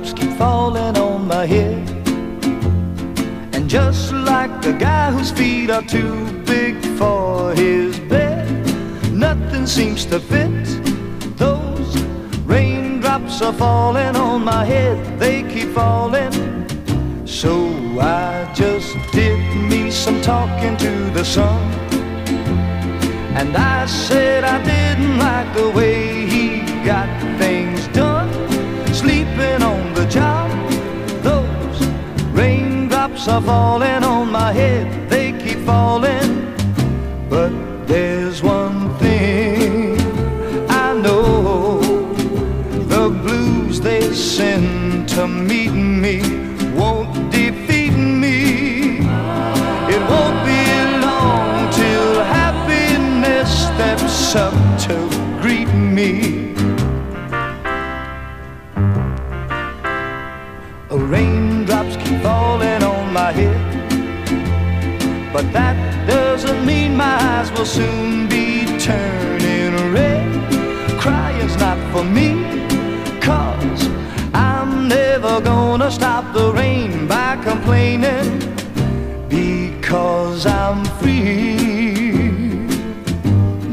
raindrops keep falling on my head. And just like the guy whose feet are too big for his bed, nothing seems to fit. Those raindrops are falling on my head, they keep falling. So I just did me some talking to the sun, and I said I didn't like the way he got things done, sleeping on the job. Those raindrops are falling on my head, they keep falling. But there's one thing I know, the blues they send to meet me won't defeat me. It won't be long till happiness steps up to greet me. Raindrops keep falling on my head, but that doesn't mean my eyes will soon be turning red. Crying's not for me, 'cause I'm never gonna stop the rain by complaining, because I'm